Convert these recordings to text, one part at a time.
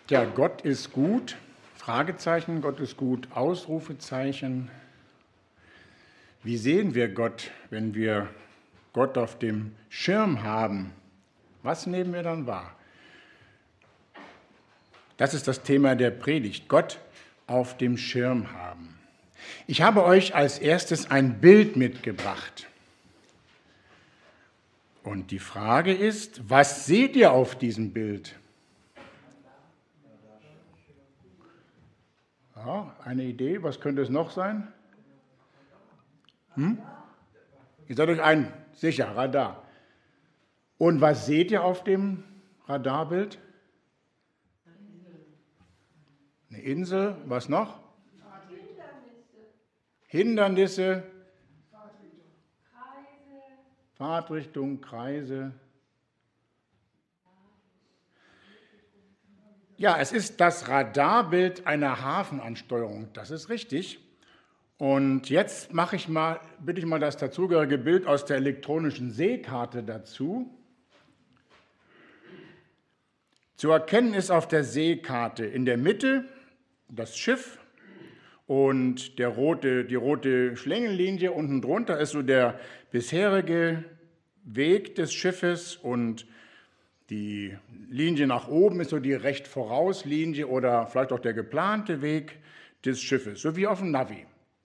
Ja, Gott ist gut, Fragezeichen, Gott ist gut, Ausrufezeichen. Wie sehen wir Gott, wenn wir Gott auf dem Schirm haben? Was nehmen wir dann wahr? Das ist das Thema der Predigt, Gott auf dem Schirm haben. Ich habe euch als erstes ein Bild mitgebracht. Und die Frage ist, was seht ihr auf diesem Bild? Ja, eine Idee, was könnte es noch sein? Ihr seid euch ein, sicher, Radar. Und was seht ihr auf dem Radarbild? Eine Insel, was noch? Hindernisse. Fahrtrichtung, Kreise. Ja, es ist das Radarbild einer Hafenansteuerung, das ist richtig. Und jetzt bitte ich mal das dazugehörige Bild aus der elektronischen Seekarte dazu. Zu erkennen ist auf der Seekarte in der Mitte das Schiff und die rote Schlängellinie unten drunter ist so der bisherige Weg des Schiffes und die Linie nach oben ist so die Recht-Voraus-Linie oder vielleicht auch der geplante Weg des Schiffes, so wie auf dem Navi.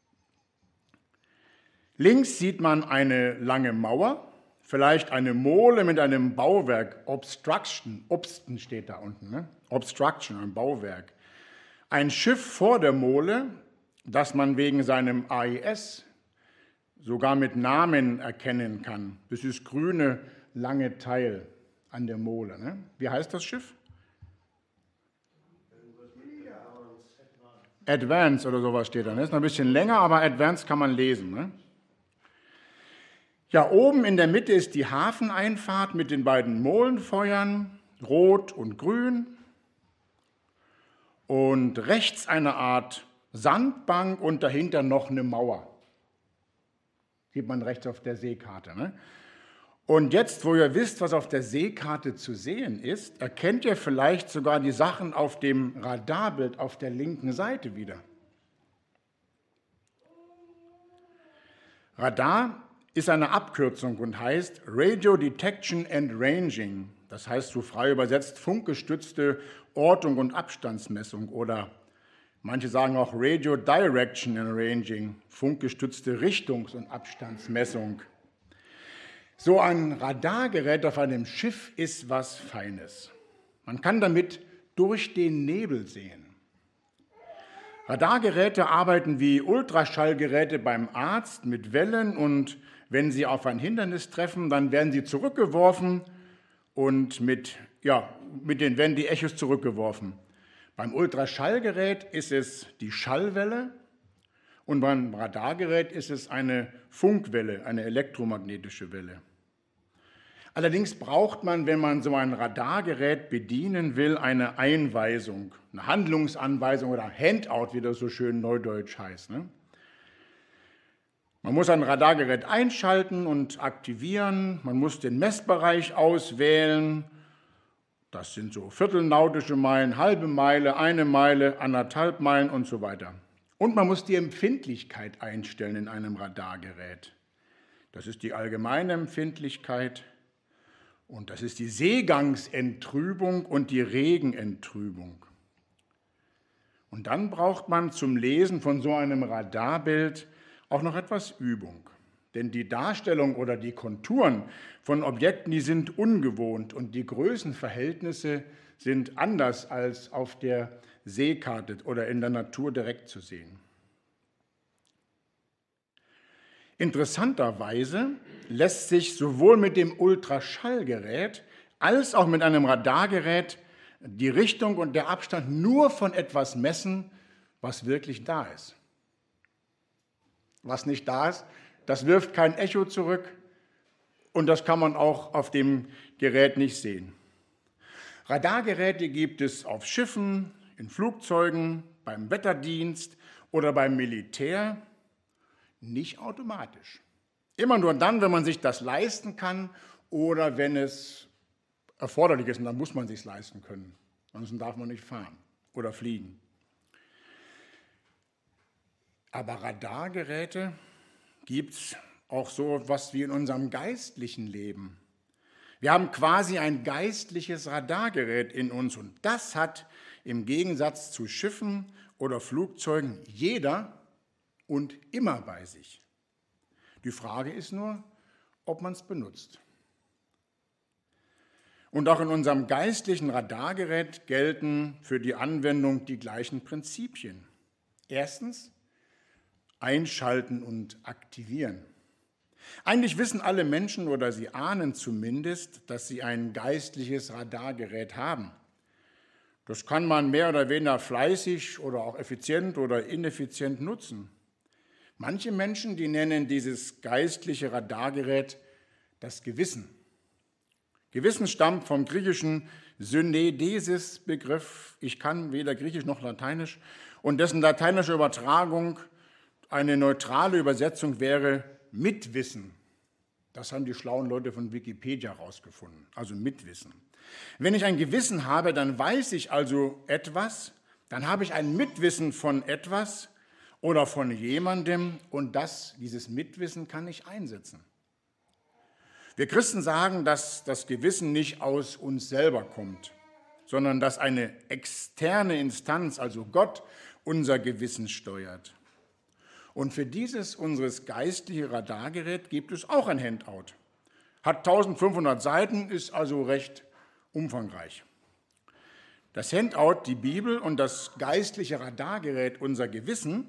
Links sieht man eine lange Mauer, vielleicht eine Mole mit einem Bauwerk, Obsten steht da unten, ne? Obstruction, ein Bauwerk. Ein Schiff vor der Mole, das man wegen seinem AIS sogar mit Namen erkennen kann. Das ist grüne, lange Teil an der Mole. Ne? Wie heißt das Schiff? Advance oder sowas steht da. Das ist noch ein bisschen länger, aber Advance kann man lesen. Ne? Ja, oben in der Mitte ist die Hafeneinfahrt mit den beiden Molenfeuern, rot und grün. Und rechts eine Art Sandbank und dahinter noch eine Mauer. Sieht man rechts auf der Seekarte. Ne? Und jetzt, wo ihr wisst, was auf der Seekarte zu sehen ist, erkennt ihr vielleicht sogar die Sachen auf dem Radarbild auf der linken Seite wieder. Radar ist eine Abkürzung und heißt Radio Detection and Ranging. Das heißt so frei übersetzt funkgestützte Ortung und Abstandsmessung oder manche sagen auch Radio Direction and Ranging, funkgestützte Richtungs- und Abstandsmessung. So ein Radargerät auf einem Schiff ist was Feines. Man kann damit durch den Nebel sehen. Radargeräte arbeiten wie Ultraschallgeräte beim Arzt mit Wellen und wenn sie auf ein Hindernis treffen, dann werden sie zurückgeworfen und mit den Wellen die Echos zurückgeworfen. Beim Ultraschallgerät ist es die Schallwelle und beim Radargerät ist es eine Funkwelle, eine elektromagnetische Welle. Allerdings braucht man, wenn man so ein Radargerät bedienen will, eine Einweisung, eine Handlungsanweisung oder Handout, wie das so schön neudeutsch heißt. Ne? Man muss ein Radargerät einschalten und aktivieren, man muss den Messbereich auswählen. Das sind so viertelnautische Meilen, halbe Meile, 1 Meile, 1,5 Meilen und so weiter. Und man muss die Empfindlichkeit einstellen in einem Radargerät. Das ist die allgemeine Empfindlichkeit und das ist die Seegangsentrübung und die Regenentrübung. Und dann braucht man zum Lesen von so einem Radarbild auch noch etwas Übung. Denn die Darstellung oder die Konturen von Objekten, die sind ungewohnt und die Größenverhältnisse sind anders als auf der Seekarte oder in der Natur direkt zu sehen. Interessanterweise lässt sich sowohl mit dem Ultraschallgerät als auch mit einem Radargerät die Richtung und der Abstand nur von etwas messen, was wirklich da ist. Was nicht da ist, das wirft kein Echo zurück und das kann man auch auf dem Gerät nicht sehen. Radargeräte gibt es auf Schiffen, in Flugzeugen, beim Wetterdienst oder beim Militär, nicht automatisch. Immer nur dann, wenn man sich das leisten kann oder wenn es erforderlich ist, und dann muss man es sich leisten können. Ansonsten darf man nicht fahren oder fliegen. Aber Radargeräte gibt es auch so was wie in unserem geistlichen Leben. Wir haben quasi ein geistliches Radargerät in uns und das hat im Gegensatz zu Schiffen oder Flugzeugen jeder und immer bei sich. Die Frage ist nur, ob man es benutzt. Und auch in unserem geistlichen Radargerät gelten für die Anwendung die gleichen Prinzipien. Erstens, einschalten und aktivieren. Eigentlich wissen alle Menschen oder sie ahnen zumindest, dass sie ein geistliches Radargerät haben. Das kann man mehr oder weniger fleißig oder auch effizient oder ineffizient nutzen. Manche Menschen, die nennen dieses geistliche Radargerät das Gewissen. Gewissen stammt vom griechischen Synedesis-Begriff. Ich kann weder Griechisch noch Lateinisch. Und dessen lateinische Übertragung, eine neutrale Übersetzung wäre Mitwissen. Das haben die schlauen Leute von Wikipedia herausgefunden, also Mitwissen. Wenn ich ein Gewissen habe, dann weiß ich also etwas, dann habe ich ein Mitwissen von etwas oder von jemandem und dieses Mitwissen kann ich einsetzen. Wir Christen sagen, dass das Gewissen nicht aus uns selber kommt, sondern dass eine externe Instanz, also Gott, unser Gewissen steuert. Und für dieses unseres geistlichen Radargerät gibt es auch ein Handout. Hat 1500 Seiten, ist also recht umfangreich. Das Handout, die Bibel und das geistliche Radargerät, unser Gewissen,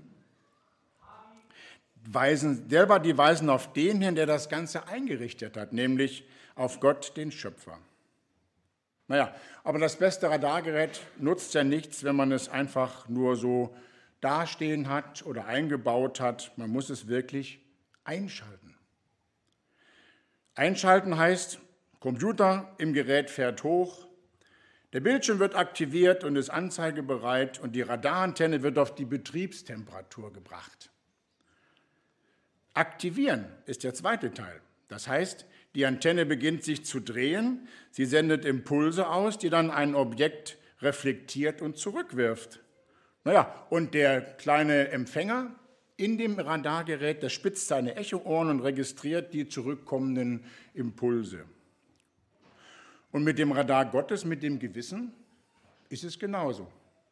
die weisen auf den hin, der das Ganze eingerichtet hat, nämlich auf Gott, den Schöpfer. Naja, aber das beste Radargerät nutzt ja nichts, wenn man es einfach nur so dastehen hat oder eingebaut hat. Man muss es wirklich einschalten. Einschalten heißt, Computer im Gerät fährt hoch, der Bildschirm wird aktiviert und ist anzeigebereit und die Radarantenne wird auf die Betriebstemperatur gebracht. Aktivieren ist der zweite Teil. Das heißt, die Antenne beginnt sich zu drehen, sie sendet Impulse aus, die dann ein Objekt reflektiert und zurückwirft. Naja, und der kleine Empfänger in dem Radargerät, der spitzt seine Echoohren und registriert die zurückkommenden Impulse. Und mit dem Radar Gottes, mit dem Gewissen, ist es genauso.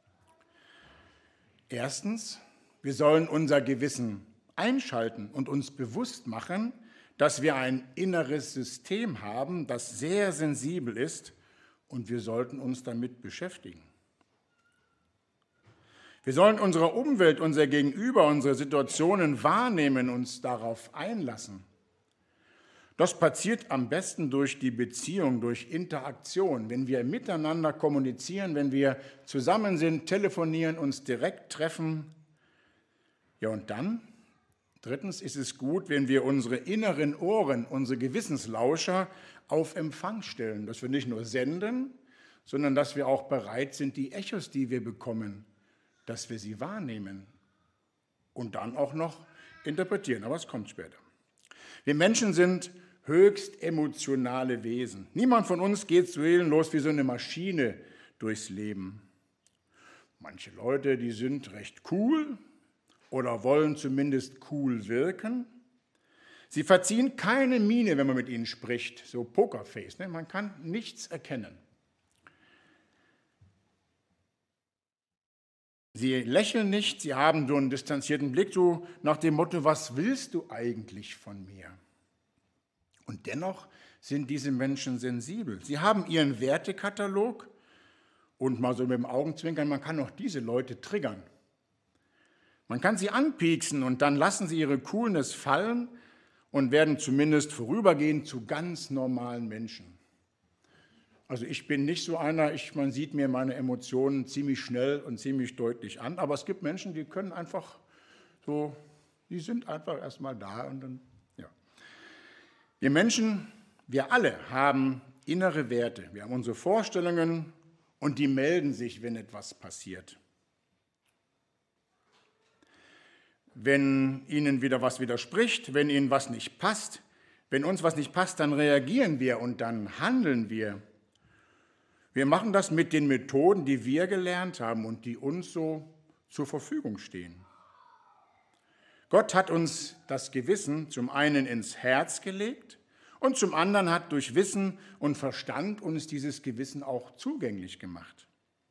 Erstens, wir sollen unser Gewissen einschalten und uns bewusst machen, dass wir ein inneres System haben, das sehr sensibel ist und wir sollten uns damit beschäftigen. Wir sollen unsere Umwelt, unser Gegenüber, unsere Situationen wahrnehmen, uns darauf einlassen. Das passiert am besten durch die Beziehung, durch Interaktion, wenn wir miteinander kommunizieren, wenn wir zusammen sind, telefonieren, uns direkt treffen. Ja, und dann, drittens, ist es gut, wenn wir unsere inneren Ohren, unsere Gewissenslauscher auf Empfang stellen, dass wir nicht nur senden, sondern dass wir auch bereit sind, die Echos, die wir bekommen, dass wir sie wahrnehmen und dann auch noch interpretieren. Aber es kommt später. Wir Menschen sind höchst emotionale Wesen. Niemand von uns geht so seelenlos wie so eine Maschine durchs Leben. Manche Leute, die sind recht cool oder wollen zumindest cool wirken. Sie verziehen keine Miene, wenn man mit ihnen spricht, so Pokerface. Ne? Man kann nichts erkennen. Sie lächeln nicht, sie haben so einen distanzierten Blick, so nach dem Motto, was willst du eigentlich von mir? Und dennoch sind diese Menschen sensibel. Sie haben ihren Wertekatalog und mal so mit dem Augenzwinkern, man kann auch diese Leute triggern. Man kann sie anpieksen und dann lassen sie ihre Coolness fallen und werden zumindest vorübergehend zu ganz normalen Menschen. Also ich bin nicht so einer, man sieht mir meine Emotionen ziemlich schnell und ziemlich deutlich an, aber es gibt Menschen, die können einfach so, die sind einfach erstmal da und dann, ja. Wir Menschen, wir alle haben innere Werte, wir haben unsere Vorstellungen und die melden sich, wenn etwas passiert. Wenn Ihnen wieder was widerspricht, wenn Ihnen was nicht passt, wenn uns was nicht passt, dann reagieren wir und dann handeln wir. Wir machen das mit den Methoden, die wir gelernt haben und die uns so zur Verfügung stehen. Gott hat uns das Gewissen zum einen ins Herz gelegt und zum anderen hat durch Wissen und Verstand uns dieses Gewissen auch zugänglich gemacht.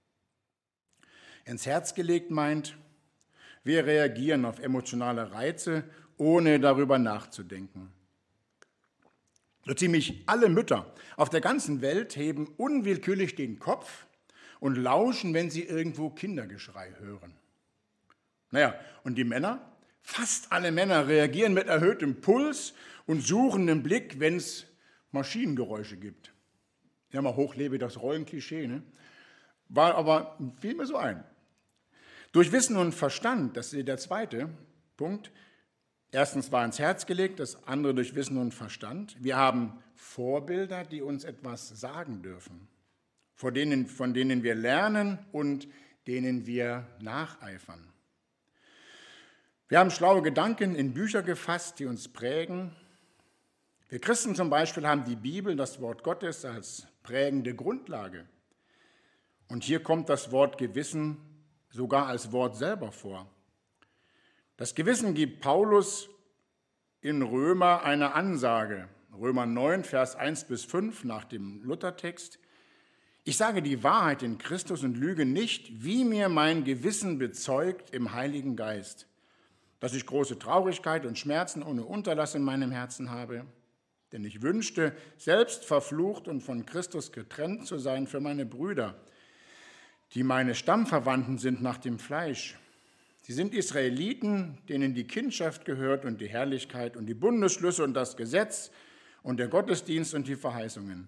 Ins Herz gelegt meint, wir reagieren auf emotionale Reize, ohne darüber nachzudenken. So ziemlich alle Mütter auf der ganzen Welt heben unwillkürlich den Kopf und lauschen, wenn sie irgendwo Kindergeschrei hören. Naja, und die Männer? Fast alle Männer reagieren mit erhöhtem Puls und suchenden Blick, wenn es Maschinengeräusche gibt. Ja, mal hochlebe das Rollenklischee, ne? Fiel mir so ein. Durch Wissen und Verstand, das ist der zweite Punkt. Erstens war ins Herz gelegt, das andere durch Wissen und Verstand. Wir haben Vorbilder, die uns etwas sagen dürfen, von denen wir lernen und denen wir nacheifern. Wir haben schlaue Gedanken in Bücher gefasst, die uns prägen. Wir Christen zum Beispiel haben die Bibel, das Wort Gottes, als prägende Grundlage. Und hier kommt das Wort Gewissen sogar als Wort selber vor. Das Gewissen gibt Paulus in Römer eine Ansage. Römer 9, Vers 1 bis 5 nach dem Luthertext. Ich sage die Wahrheit in Christus und lüge nicht, wie mir mein Gewissen bezeugt im Heiligen Geist, dass ich große Traurigkeit und Schmerzen ohne Unterlass in meinem Herzen habe. Denn ich wünschte, selbst verflucht und von Christus getrennt zu sein für meine Brüder, die meine Stammverwandten sind nach dem Fleisch. Sie sind Israeliten, denen die Kindschaft gehört und die Herrlichkeit und die Bundesschlüsse und das Gesetz und der Gottesdienst und die Verheißungen,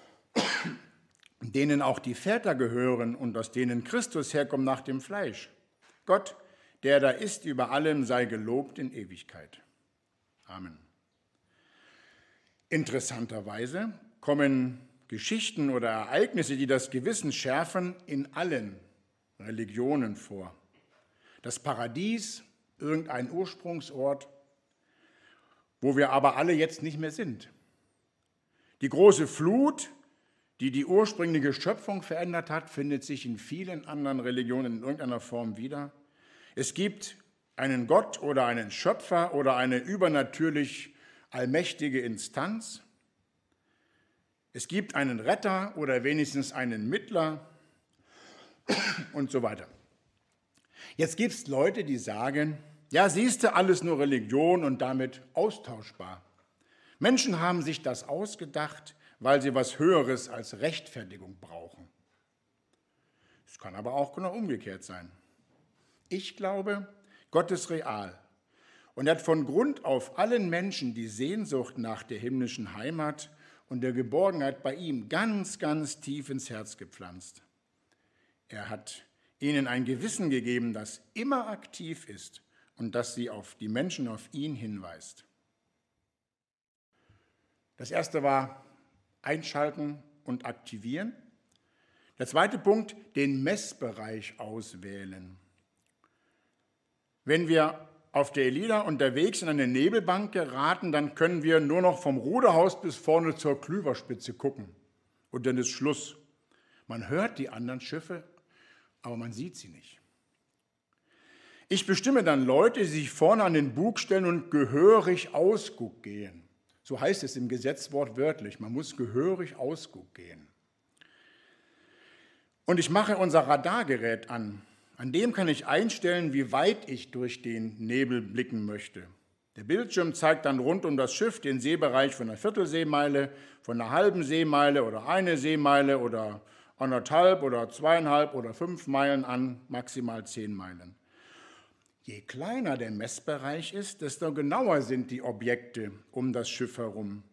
denen auch die Väter gehören und aus denen Christus herkommt nach dem Fleisch. Gott, der da ist über allem, sei gelobt in Ewigkeit. Amen. Interessanterweise kommen Geschichten oder Ereignisse, die das Gewissen schärfen, in allen Religionen vor. Das Paradies, irgendein Ursprungsort, wo wir aber alle jetzt nicht mehr sind. Die große Flut, die die ursprüngliche Schöpfung verändert hat, findet sich in vielen anderen Religionen in irgendeiner Form wieder. Es gibt einen Gott oder einen Schöpfer oder eine übernatürlich allmächtige Instanz. Es gibt einen Retter oder wenigstens einen Mittler und so weiter. Jetzt gibt es Leute, die sagen, ja, siehst du, alles nur Religion und damit austauschbar. Menschen haben sich das ausgedacht, weil sie was Höheres als Rechtfertigung brauchen. Es kann aber auch genau umgekehrt sein. Ich glaube, Gott ist real und er hat von Grund auf allen Menschen die Sehnsucht nach der himmlischen Heimat und der Geborgenheit bei ihm ganz, ganz tief ins Herz gepflanzt. Er hat ihnen ein Gewissen gegeben, das immer aktiv ist und das sie auf die Menschen auf ihn hinweist. Das erste war einschalten und aktivieren. Der zweite Punkt, den Messbereich auswählen. Wenn wir auf der Elida unterwegs in eine Nebelbank geraten, dann können wir nur noch vom Ruderhaus bis vorne zur Klüverspitze gucken. Und dann ist Schluss. Man hört die anderen Schiffe, aber man sieht sie nicht. Ich bestimme dann Leute, die sich vorne an den Bug stellen und gehörig Ausguck gehen. So heißt es im Gesetz wortwörtlich, man muss gehörig Ausguck gehen. Und ich mache unser Radargerät an. An dem kann ich einstellen, wie weit ich durch den Nebel blicken möchte. Der Bildschirm zeigt dann rund um das Schiff den Seebereich von einer Viertelseemeile, von einer halben Seemeile oder eine Seemeile oder 1,5 oder 2,5 oder 5 Meilen an, maximal 10 Meilen. Je kleiner der Messbereich ist, desto genauer sind die Objekte um das Schiff herum.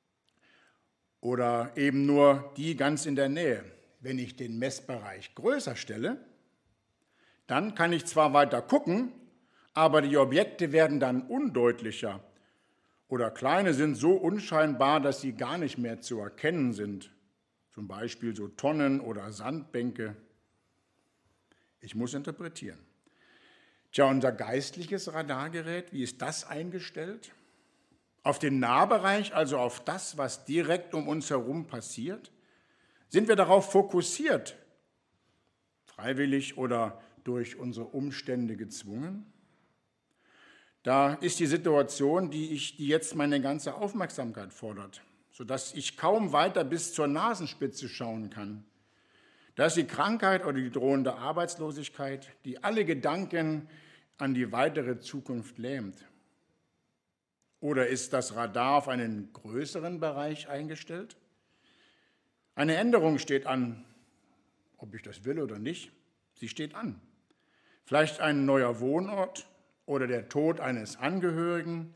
Oder eben nur die ganz in der Nähe. Wenn ich den Messbereich größer stelle, dann kann ich zwar weiter gucken, aber die Objekte werden dann undeutlicher oder kleine sind so unscheinbar, dass sie gar nicht mehr zu erkennen sind. Zum Beispiel so Tonnen oder Sandbänke. Ich muss interpretieren. Tja, unser geistliches Radargerät, wie ist das eingestellt? Auf den Nahbereich, also auf das, was direkt um uns herum passiert? Sind wir darauf fokussiert, freiwillig oder durch unsere Umstände gezwungen? Da ist die Situation, die jetzt meine ganze Aufmerksamkeit fordert, sodass ich kaum weiter bis zur Nasenspitze schauen kann. Da ist die Krankheit oder die drohende Arbeitslosigkeit, die alle Gedanken an die weitere Zukunft lähmt. Oder ist das Radar auf einen größeren Bereich eingestellt? Eine Änderung steht an, ob ich das will oder nicht, sie steht an. Vielleicht ein neuer Wohnort oder der Tod eines Angehörigen.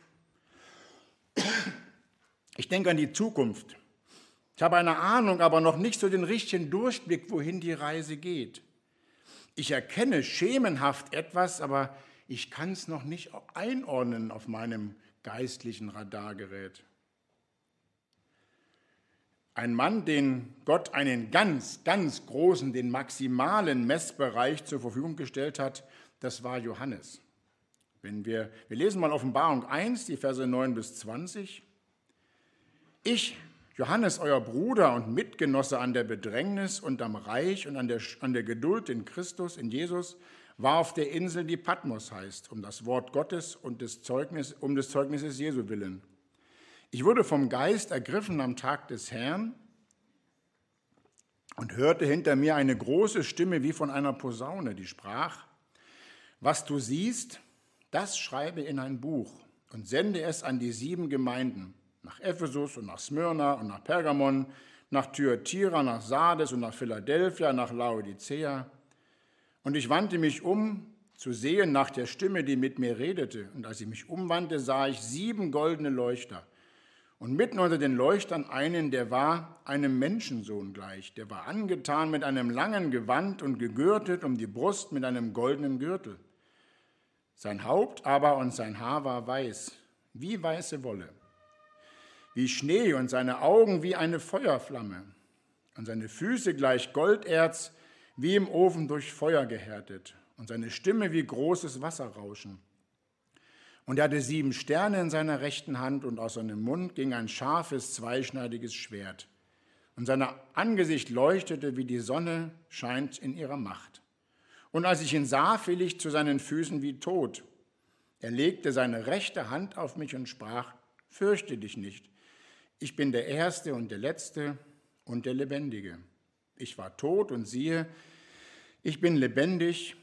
Ich denke an die Zukunft. Ich habe eine Ahnung, aber noch nicht so den richtigen Durchblick, wohin die Reise geht. Ich erkenne schemenhaft etwas, aber ich kann es noch nicht einordnen auf meinem geistlichen Radargerät. Ein Mann, den Gott einen ganz, ganz großen, den maximalen Messbereich zur Verfügung gestellt hat, das war Johannes. Wir lesen mal Offenbarung 1, die Verse 9 bis 20. Ich, Johannes, euer Bruder und Mitgenosse an der Bedrängnis und am Reich und an der Geduld in Christus, in Jesus, war auf der Insel, die Patmos heißt, um das Wort Gottes und des Zeugnisses Jesu willen. Ich wurde vom Geist ergriffen am Tag des Herrn und hörte hinter mir eine große Stimme wie von einer Posaune, die sprach: Was du siehst, das schreibe in ein Buch und sende es an die 7 Gemeinden, nach Ephesus und nach Smyrna und nach Pergamon, nach Thyatira, nach Sardes und nach Philadelphia, nach Laodicea. Und ich wandte mich um, zu sehen nach der Stimme, die mit mir redete. Und als ich mich umwandte, sah ich 7 goldene Leuchter. Und mitten unter den Leuchtern einen, der war einem Menschensohn gleich. Der war angetan mit einem langen Gewand und gegürtet um die Brust mit einem goldenen Gürtel. Sein Haupt aber und sein Haar war weiß, wie weiße Wolle, wie Schnee, und seine Augen wie eine Feuerflamme, und seine Füße gleich Golderz, wie im Ofen durch Feuer gehärtet, und seine Stimme wie großes Wasserrauschen. Und er hatte 7 Sterne in seiner rechten Hand, und aus seinem Mund ging ein scharfes, zweischneidiges Schwert. Und sein Angesicht leuchtete, wie die Sonne scheint in ihrer Macht. Und als ich ihn sah, fiel ich zu seinen Füßen wie tot. Er legte seine rechte Hand auf mich und sprach: Fürchte dich nicht. Ich bin der Erste und der Letzte und der Lebendige. Ich war tot und siehe, ich bin lebendig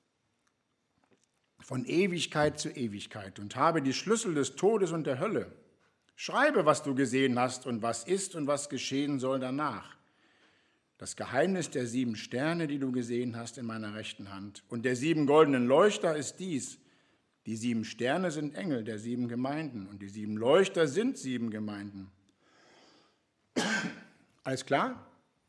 von Ewigkeit zu Ewigkeit und habe die Schlüssel des Todes und der Hölle. Schreibe, was du gesehen hast und was ist und was geschehen soll danach. Das Geheimnis der 7 Sterne, die du gesehen hast in meiner rechten Hand, und der 7 goldenen Leuchter ist dies: Die 7 Sterne sind Engel der 7 Gemeinden und die 7 Leuchter sind 7 Gemeinden. Alles klar?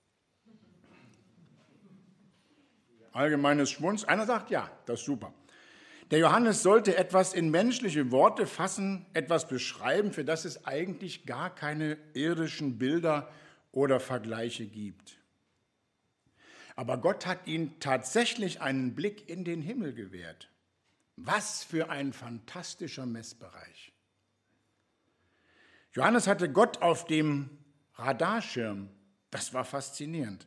Allgemeines Schmunz. Einer sagt ja, das ist super. Der Johannes sollte etwas in menschliche Worte fassen, etwas beschreiben, für das es eigentlich gar keine irdischen Bilder oder Vergleiche gibt. Aber Gott hat ihm tatsächlich einen Blick in den Himmel gewährt. Was für ein fantastischer Messbereich. Johannes hatte Gott auf dem Radarschirm. Das war faszinierend.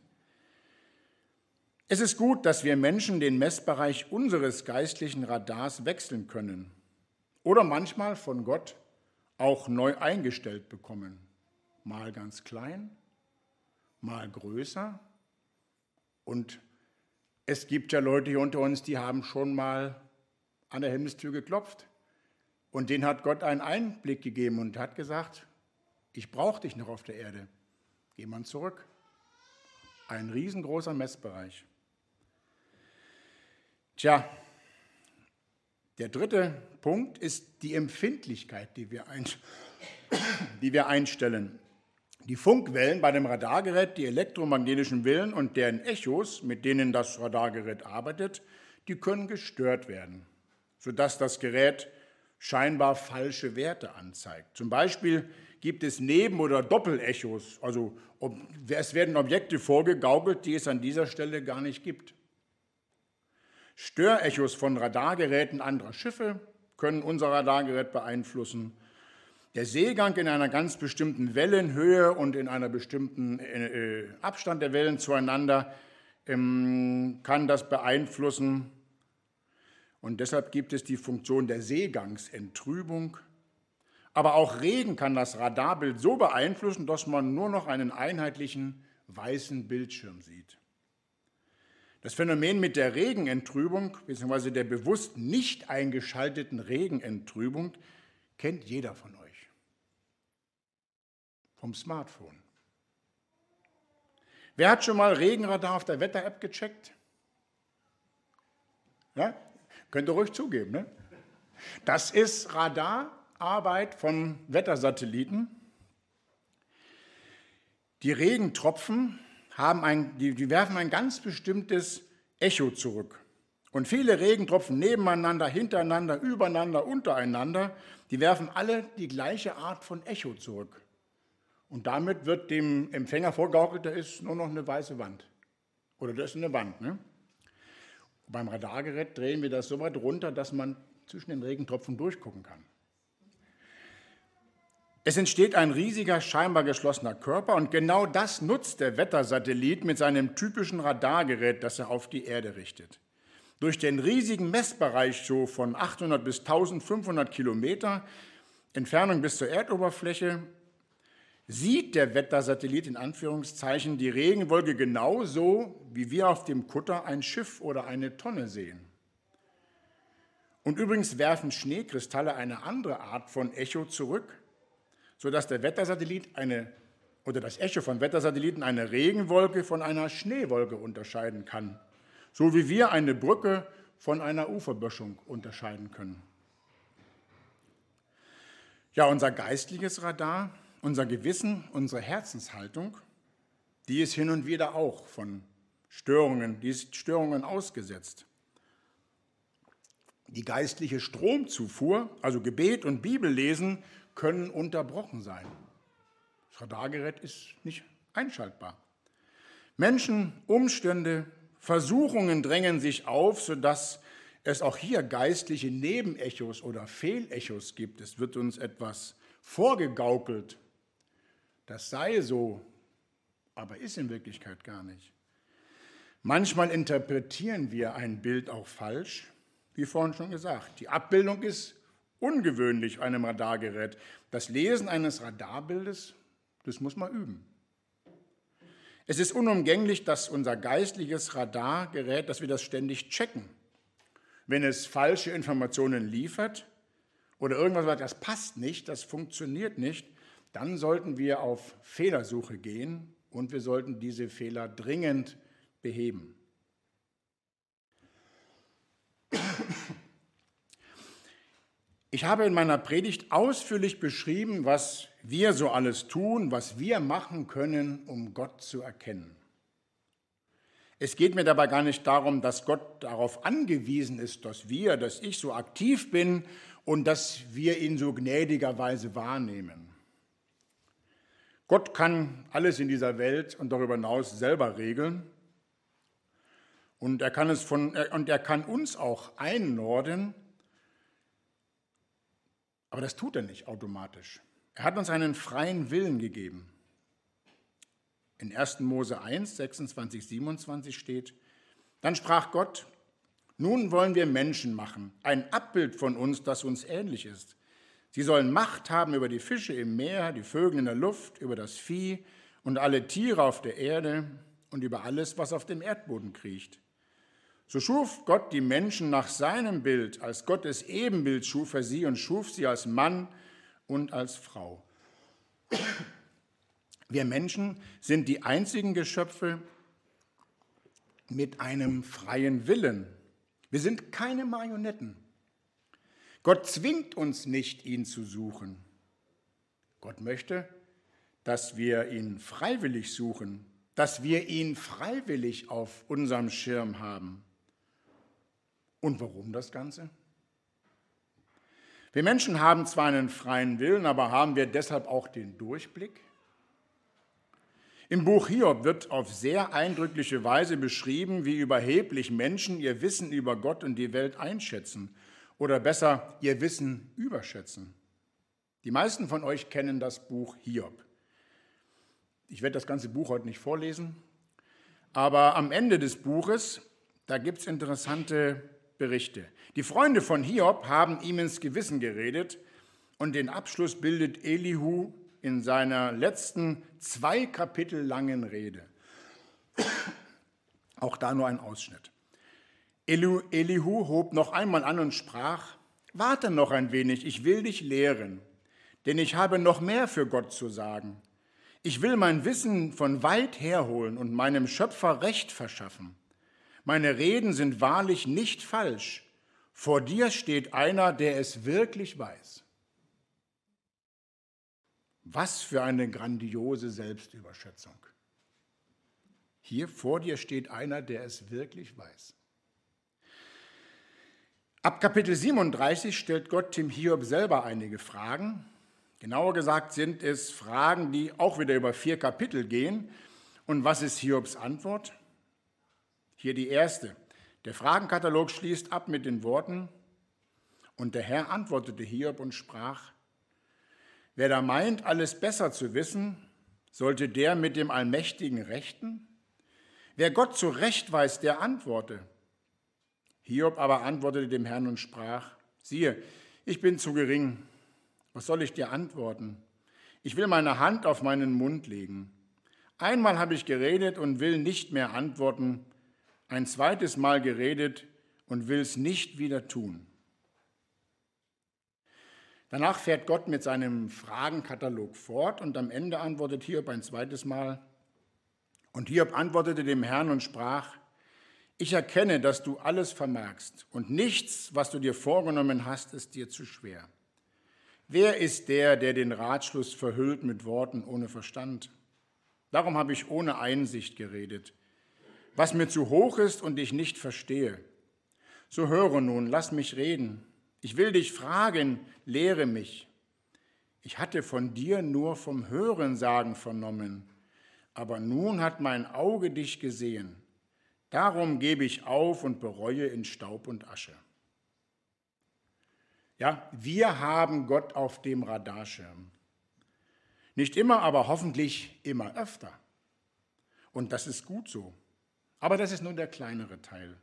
Es ist gut, dass wir Menschen den Messbereich unseres geistlichen Radars wechseln können oder manchmal von Gott auch neu eingestellt bekommen. Mal ganz klein, mal größer. Und es gibt ja Leute hier unter uns, die haben schon mal an der Himmelstür geklopft. Und denen hat Gott einen Einblick gegeben und hat gesagt: Ich brauche dich noch auf der Erde. Geh mal zurück. Ein riesengroßer Messbereich. Tja, der dritte Punkt ist die Empfindlichkeit, die wir einstellen. Die Funkwellen bei dem Radargerät, die elektromagnetischen Wellen und deren Echos, mit denen das Radargerät arbeitet, die können gestört werden, sodass das Gerät scheinbar falsche Werte anzeigt. Zum Beispiel gibt es Neben- oder Doppelechos, also es werden Objekte vorgegaukelt, die es an dieser Stelle gar nicht gibt. Störechos von Radargeräten anderer Schiffe können unser Radargerät beeinflussen. Der Seegang in einer ganz bestimmten Wellenhöhe und in einer bestimmten Abstand der Wellen zueinander kann das beeinflussen. Und deshalb gibt es die Funktion der Seegangsentrübung. Aber auch Regen kann das Radarbild so beeinflussen, dass man nur noch einen einheitlichen weißen Bildschirm sieht. Das Phänomen mit der Regenentrübung bzw. der bewusst nicht eingeschalteten Regenentrübung kennt jeder von euch. Vom Smartphone. Wer hat schon mal Regenradar auf der Wetter-App gecheckt? Ja? Könnt ihr ruhig zugeben. Ne? Das ist Radararbeit von Wettersatelliten. Die Regentropfen die werfen ein ganz bestimmtes Echo zurück. Und viele Regentropfen nebeneinander, hintereinander, übereinander, untereinander, die werfen alle die gleiche Art von Echo zurück. Und damit wird dem Empfänger vorgegaukelt, da ist nur noch eine weiße Wand. Oder da ist eine Wand. Ne? Beim Radargerät drehen wir das so weit runter, dass man zwischen den Regentropfen durchgucken kann. Es entsteht ein riesiger, scheinbar geschlossener Körper und genau das nutzt der Wettersatellit mit seinem typischen Radargerät, das er auf die Erde richtet. Durch den riesigen Messbereich so von 800 bis 1500 Kilometer Entfernung bis zur Erdoberfläche sieht der Wettersatellit in Anführungszeichen die Regenwolke genauso, wie wir auf dem Kutter ein Schiff oder eine Tonne sehen. Und übrigens werfen Schneekristalle eine andere Art von Echo zurück, sodass der Wettersatellit das Echo von Wettersatelliten eine Regenwolke von einer Schneewolke unterscheiden kann, so wie wir eine Brücke von einer Uferböschung unterscheiden können. Ja, unser geistliches Radar, unser Gewissen, unsere Herzenshaltung, die ist hin und wieder auch von Störungen, die ist Störungen ausgesetzt. Die geistliche Stromzufuhr, also Gebet und Bibellesen, können unterbrochen sein. Das Radargerät ist nicht einschaltbar. Menschen, Umstände, Versuchungen drängen sich auf, sodass es auch hier geistliche Nebenechos oder Fehlechos gibt. Es wird uns etwas vorgegaukelt. Das sei so, aber ist in Wirklichkeit gar nicht. Manchmal interpretieren wir ein Bild auch falsch, wie vorhin schon gesagt. Die Abbildung ist ungewöhnlich einem Radargerät. Das Lesen eines Radarbildes, das muss man üben. Es ist unumgänglich, dass unser geistliches Radargerät, dass wir das ständig checken. Wenn es falsche Informationen liefert oder irgendwas sagt, das passt nicht, das funktioniert nicht, dann sollten wir auf Fehlersuche gehen und wir sollten diese Fehler dringend beheben. Ich habe in meiner Predigt ausführlich beschrieben, was wir so alles tun, was wir machen können, um Gott zu erkennen. Es geht mir dabei gar nicht darum, dass Gott darauf angewiesen ist, dass ich so aktiv bin und dass wir ihn so gnädigerweise wahrnehmen. Gott kann alles in dieser Welt und darüber hinaus selber regeln und er kann uns auch einnorden. Aber das tut er nicht automatisch. Er hat uns einen freien Willen gegeben. In 1. Mose 1, 26, 27 steht, dann sprach Gott, nun wollen wir Menschen machen, ein Abbild von uns, das uns ähnlich ist. Sie sollen Macht haben über die Fische im Meer, die Vögel in der Luft, über das Vieh und alle Tiere auf der Erde und über alles, was auf dem Erdboden kriecht. So schuf Gott die Menschen nach seinem Bild, als Gottes Ebenbild schuf er sie und schuf sie als Mann und als Frau. Wir Menschen sind die einzigen Geschöpfe mit einem freien Willen. Wir sind keine Marionetten. Gott zwingt uns nicht, ihn zu suchen. Gott möchte, dass wir ihn freiwillig suchen, dass wir ihn freiwillig auf unserem Schirm haben. Und warum das Ganze? Wir Menschen haben zwar einen freien Willen, aber haben wir deshalb auch den Durchblick? Im Buch Hiob wird auf sehr eindrückliche Weise beschrieben, wie überheblich Menschen ihr Wissen über Gott und die Welt einschätzen oder besser ihr Wissen überschätzen. Die meisten von euch kennen das Buch Hiob. Ich werde das ganze Buch heute nicht vorlesen, aber am Ende des Buches, da gibt es interessante Berichte. Die Freunde von Hiob haben ihm ins Gewissen geredet und den Abschluss bildet Elihu in seiner letzten 2 Kapitel langen Rede. Auch da nur ein Ausschnitt. Elihu hob noch einmal an und sprach: Warte noch ein wenig, ich will dich lehren, denn ich habe noch mehr für Gott zu sagen. Ich will mein Wissen von weit herholen und meinem Schöpfer Recht verschaffen. Meine Reden sind wahrlich nicht falsch. Vor dir steht einer, der es wirklich weiß. Was für eine grandiose Selbstüberschätzung. Hier vor dir steht einer, der es wirklich weiß. Ab Kapitel 37 stellt Gott dem Hiob selber einige Fragen. Genauer gesagt sind es Fragen, die auch wieder über 4 Kapitel gehen. Und was ist Hiobs Antwort? Hier die erste. Der Fragenkatalog schließt ab mit den Worten: Und der Herr antwortete Hiob und sprach: Wer da meint, alles besser zu wissen, sollte der mit dem Allmächtigen rechten? Wer Gott zurecht weiß, der antworte. Hiob aber antwortete dem Herrn und sprach: Siehe, ich bin zu gering. Was soll ich dir antworten? Ich will meine Hand auf meinen Mund legen. Einmal habe ich geredet und will nicht mehr antworten, ein zweites Mal geredet und will es nicht wieder tun. Danach fährt Gott mit seinem Fragenkatalog fort und am Ende antwortet Hiob ein zweites Mal. Und Hiob antwortete dem Herrn und sprach: Ich erkenne, dass du alles vermagst und nichts, was du dir vorgenommen hast, ist dir zu schwer. Wer ist der, der den Ratschluss verhüllt mit Worten ohne Verstand? Darum habe ich ohne Einsicht geredet, was mir zu hoch ist und ich nicht verstehe. So höre nun, lass mich reden. Ich will dich fragen, lehre mich. Ich hatte von dir nur vom Hörensagen vernommen, aber nun hat mein Auge dich gesehen. Darum gebe ich auf und bereue in Staub und Asche. Ja, wir haben Gott auf dem Radarschirm. Nicht immer, aber hoffentlich immer öfter. Und das ist gut so. Aber das ist nur der kleinere Teil.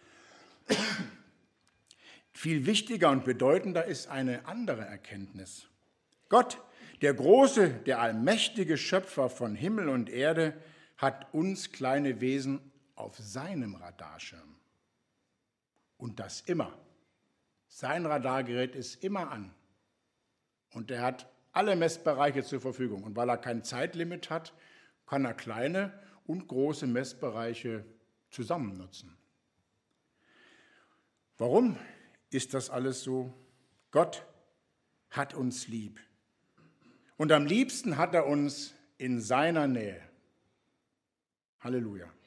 Viel wichtiger und bedeutender ist eine andere Erkenntnis. Gott, der große, der allmächtige Schöpfer von Himmel und Erde, hat uns kleine Wesen auf seinem Radarschirm. Und das immer. Sein Radargerät ist immer an. Und er hat alle Messbereiche zur Verfügung. Und weil er kein Zeitlimit hat, kann er kleine und große Messbereiche zusammen nutzen. Warum ist das alles so? Gott hat uns lieb. Und am liebsten hat er uns in seiner Nähe. Halleluja.